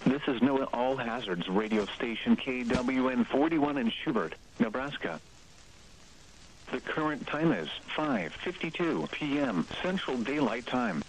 This is NOAA All Hazards radio station KWN 41 in Schubert, Nebraska. The current time is 5:52 p.m. Central Daylight Time.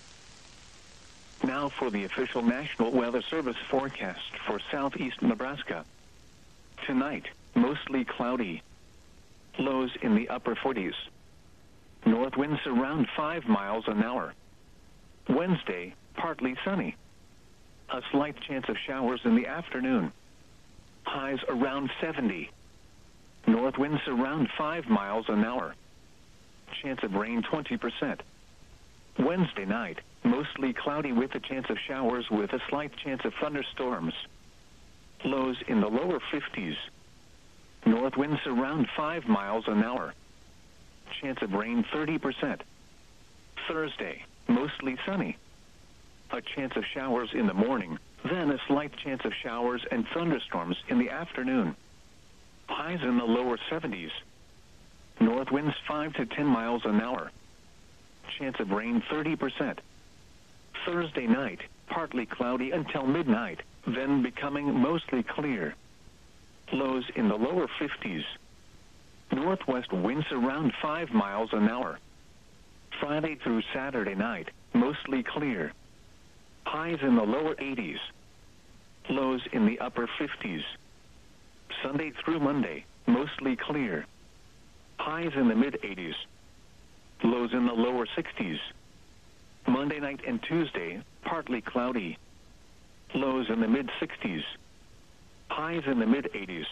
Now for the official National Weather Service forecast for southeast Nebraska. Tonight, mostly cloudy. Lows in the upper 40s. North winds around 5 miles an hour. Wednesday, partly sunny. A slight chance of showers in the afternoon. Highs around 70. North winds around 5 miles an hour. Chance of rain 20%. Wednesday night, mostly cloudy with a chance of showers with a slight chance of thunderstorms. Lows in the lower 50s. North winds around 5 miles an hour. Chance of rain 30%. Thursday, mostly sunny. A chance of showers in the morning, then a slight chance of showers and thunderstorms in the afternoon. Highs in the lower 70s. North winds 5 to 10 miles an hour. Chance of rain 30%. Thursday night, partly cloudy until midnight, then becoming mostly clear. Lows in the lower 50s. Northwest winds around 5 miles an hour. Friday through Saturday night, mostly clear. Highs in the lower 80s. Lows in the upper 50s. Sunday through Monday, mostly clear. Highs in the mid-80s. Lows in the lower 60s. Monday night and Tuesday, partly cloudy. Lows in the mid-60s. Highs in the mid-80s.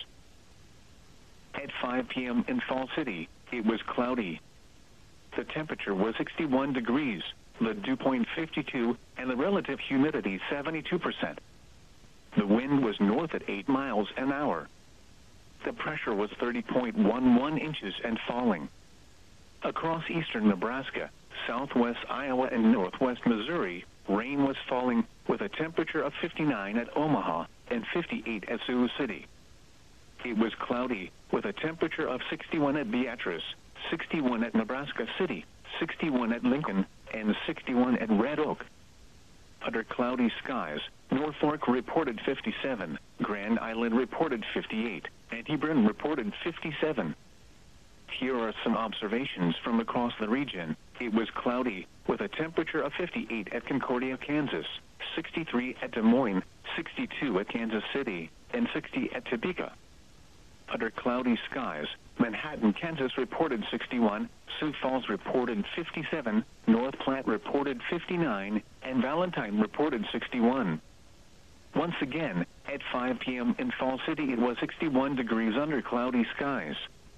At 5 p.m. in Fall City, it was cloudy. The temperature was 61 degrees, the dew point 52, and the relative humidity 72%. The wind was north at 8 miles an hour. The pressure was 30.11 inches and falling. Across eastern Nebraska, southwest Iowa, and northwest Missouri, rain was falling with a temperature of 59 at Omaha and 58 at Sioux City. It was cloudy with a temperature of 61 at Beatrice, 61 at Nebraska City, 61 at Lincoln, and 61 at Red Oak. Under cloudy skies, Norfolk reported 57, Grand Island reported 58, and Hebron reported 57. Here are some observations from across the region. It was cloudy with a temperature of 58 at Concordia, Kansas, 63 at Des Moines, 62 at Kansas City, and 60 at Topeka. Under cloudy skies, Manhattan, Kansas reported 61, Sioux Falls reported 57, North Platte reported 59, and Valentine reported 61. Once again, at 5 p.m. in Fall City, it was 61 degrees under cloudy skies.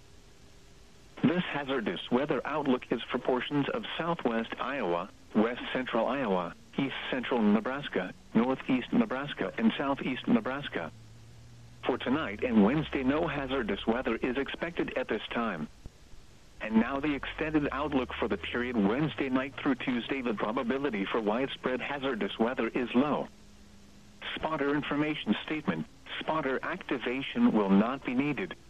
This hazardous weather outlook is for portions of southwest Iowa, west central Iowa, east central Nebraska, northeast Nebraska, and southeast Nebraska. For tonight and Wednesday, no hazardous weather is expected at this time. And now the extended outlook for the period Wednesday night through Tuesday. The probability for widespread hazardous weather is low. Spotter information statement. Spotter activation will not be needed.